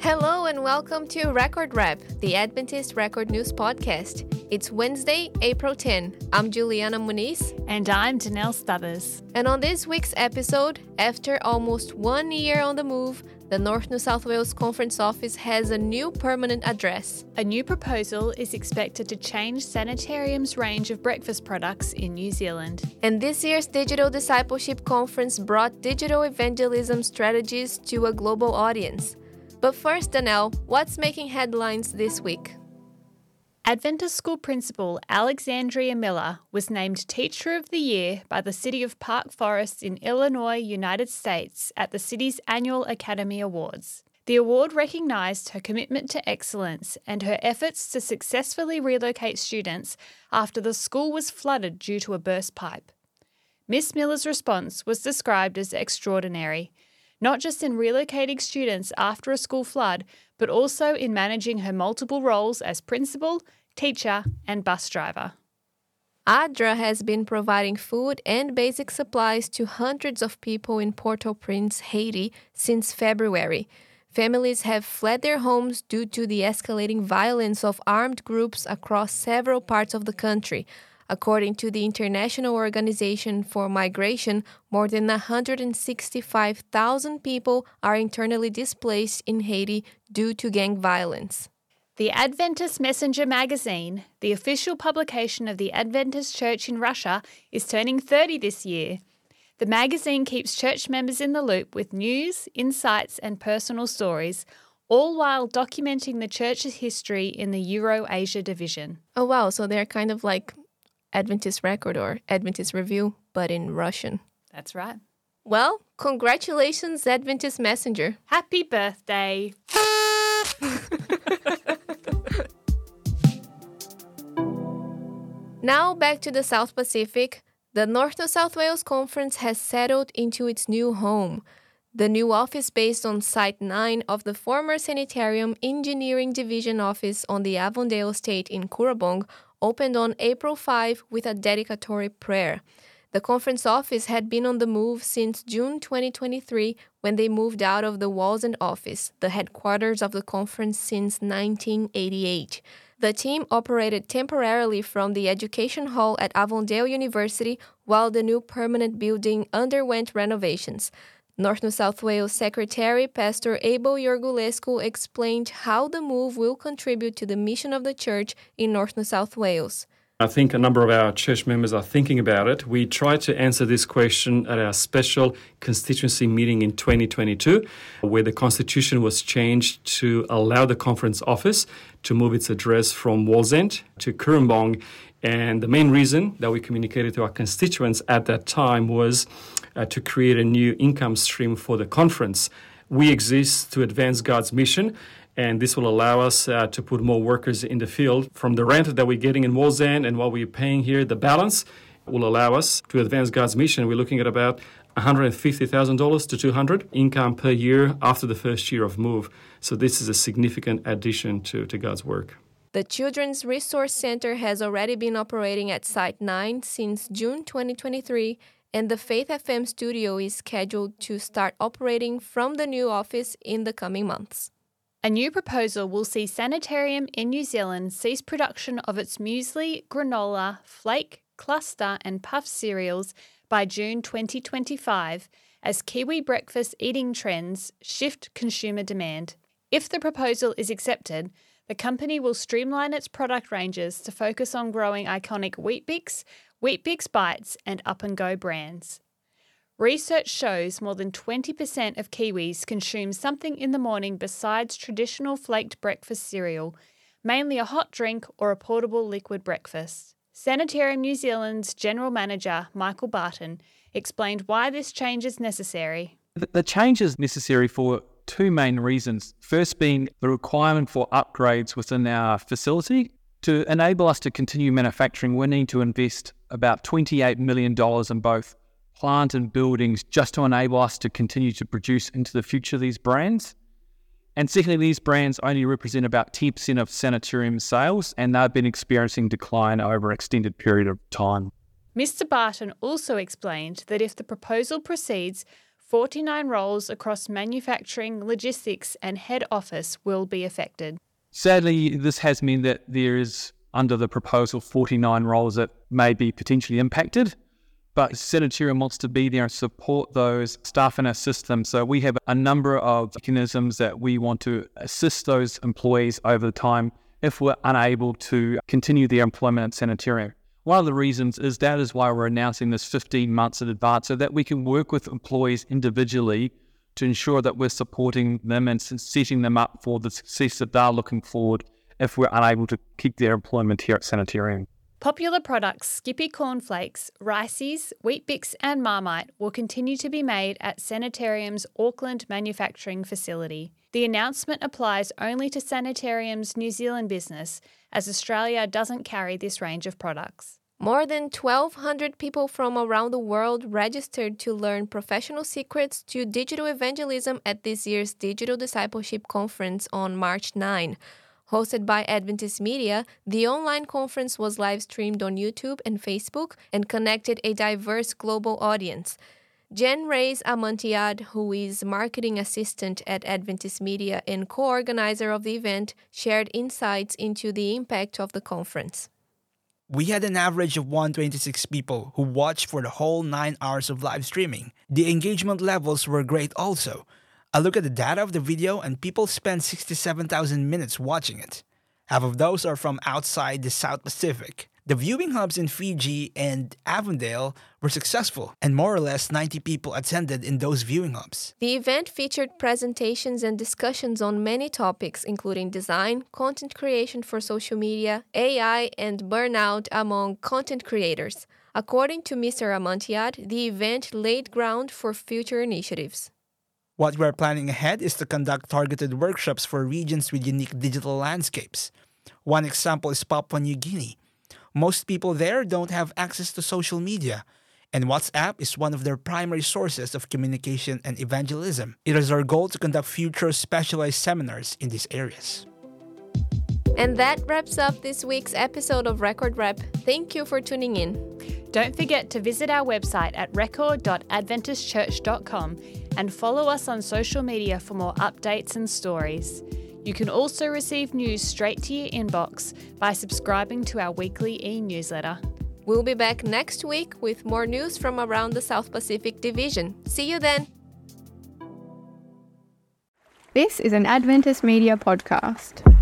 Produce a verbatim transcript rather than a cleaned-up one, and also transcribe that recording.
Hello and welcome to Record Rap, the Adventist Record News Podcast. It's Wednesday, April tenth. I'm Juliana Muniz. And I'm Danelle Stubbers. And on this week's episode, after almost one year on the move, the North New South Wales Conference Office has a new permanent address. A new proposal is expected to change Sanitarium's range of breakfast products in New Zealand. And this year's Digital Discipleship Conference brought digital evangelism strategies to a global audience. But first, Danelle, what's making headlines this week? Adventist school principal Alexandria Miller was named Teacher of the Year by the City of Park Forest in Illinois, United States at the city's annual Academy Awards. The award recognised her commitment to excellence and her efforts to successfully relocate students after the school was flooded due to a burst pipe. Miss Miller's response was described as extraordinary, not just in relocating students after a school flood, but also in managing her multiple roles as principal, teacher, and bus driver. A D R A has been providing food and basic supplies to hundreds of people in Port-au-Prince, Haiti, since February. Families have fled their homes due to the escalating violence of armed groups across several parts of the country. According to the International Organization for Migration, more than one hundred sixty-five thousand people are internally displaced in Haiti due to gang violence. The Adventist Messenger magazine, the official publication of the Adventist Church in Russia, is turning thirty this year. The magazine keeps church members in the loop with news, insights, and personal stories, all while documenting the church's history in the Euro-Asia division. Oh wow, so they're kind of like Adventist Record or Adventist Review, but in Russian. That's right. Well, congratulations, Adventist Messenger. Happy birthday. Now back to the South Pacific. The North New South Wales Conference has settled into its new home. The new office, based on Site nine of the former Sanitarium Engineering Division office on the Avondale estate in Currabong, opened on April fifth with a dedicatory prayer. The conference office had been on the move since June twenty twenty-three, when they moved out of the Wallsend office, the headquarters of the conference since nineteen eighty-eight. The team operated temporarily from the Education Hall at Avondale University while the new permanent building underwent renovations. North New South Wales Secretary Pastor Abel Iorgulescu explained how the move will contribute to the mission of the church in North New South Wales. I think a number of our church members are thinking about it. We tried to answer this question at our special constituency meeting in twenty twenty-two, where the constitution was changed to allow the conference office to move its address from Wallsend to Currambong. And the main reason that we communicated to our constituents at that time was uh, to create a new income stream for the conference. We exist to advance God's mission, and this will allow us uh, to put more workers in the field. From the rent that we're getting in Wallsend and what we're paying here, the balance will allow us to advance God's mission. We're looking at about one hundred fifty thousand dollars to two hundred thousand dollars income per year after the first year of move. So this is a significant addition to, to God's work. The Children's Resource Center has already been operating at Site nine since June twenty twenty-three, and the Faith F M studio is scheduled to start operating from the new office in the coming months. A new proposal will see Sanitarium in New Zealand cease production of its muesli, granola, flake, cluster and puff cereals by June twenty twenty-five as Kiwi breakfast eating trends shift consumer demand. If the proposal is accepted, the company will streamline its product ranges to focus on growing iconic Weet-Bix, Weet-Bix Bites and Up and Go brands. Research shows more than twenty percent of Kiwis consume something in the morning besides traditional flaked breakfast cereal, mainly a hot drink or a portable liquid breakfast. Sanitarium New Zealand's General Manager, Michael Barton, explained why this change is necessary. The change is necessary for two main reasons. First being the requirement for upgrades within our facility. To enable us to continue manufacturing, we need to invest about twenty-eight million dollars in both plant and buildings just to enable us to continue to produce into the future these brands. And secondly, these brands only represent about ten percent of Sanitarium sales, and they've been experiencing decline over an extended period of time. Mister Barton also explained that if the proposal proceeds, forty-nine roles across manufacturing, logistics, and head office will be affected. Sadly, this has meant that there is, under the proposal, forty-nine roles that may be potentially impacted. But Sanitarium wants to be there and support those staff in our system. So we have a number of mechanisms that we want to assist those employees over time if we're unable to continue their employment at Sanitarium. One of the reasons is that is why we're announcing this fifteen months in advance, so that we can work with employees individually to ensure that we're supporting them and setting them up for the success that they're looking forward if we're unable to keep their employment here at Sanitarium. Popular products Skippy Cornflakes, Riceys, Weet-Bix and Marmite will continue to be made at Sanitarium's Auckland manufacturing facility. The announcement applies only to Sanitarium's New Zealand business, as Australia doesn't carry this range of products. More than twelve hundred people from around the world registered to learn professional secrets to digital evangelism at this year's Digital Discipleship Conference on March ninth. Hosted by Adventist Media, the online conference was live-streamed on YouTube and Facebook and connected a diverse global audience. Jen Reyes Amantiad, who is marketing assistant at Adventist Media and co-organizer of the event, shared insights into the impact of the conference. We had an average of one hundred twenty-six people who watched for the whole nine hours of live streaming. The engagement levels were great also. I look at the data of the video and people spent sixty-seven thousand minutes watching it. Half of those are from outside the South Pacific. The viewing hubs in Fiji and Avondale were successful, and more or less ninety people attended in those viewing hubs. The event featured presentations and discussions on many topics, including design, content creation for social media, A I, and burnout among content creators. According to Mister Amantiad, the event laid ground for future initiatives. What we're planning ahead is to conduct targeted workshops for regions with unique digital landscapes. One example is Papua New Guinea. Most people there don't have access to social media, and WhatsApp is one of their primary sources of communication and evangelism. It is our goal to conduct future specialized seminars in these areas. And that wraps up this week's episode of Record Rep. Thank you for tuning in. Don't forget to visit our website at record dot adventist church dot com and follow us on social media for more updates and stories. You can also receive news straight to your inbox by subscribing to our weekly e-newsletter. We'll be back next week with more news from around the South Pacific Division. See you then. This is an Adventist Media podcast.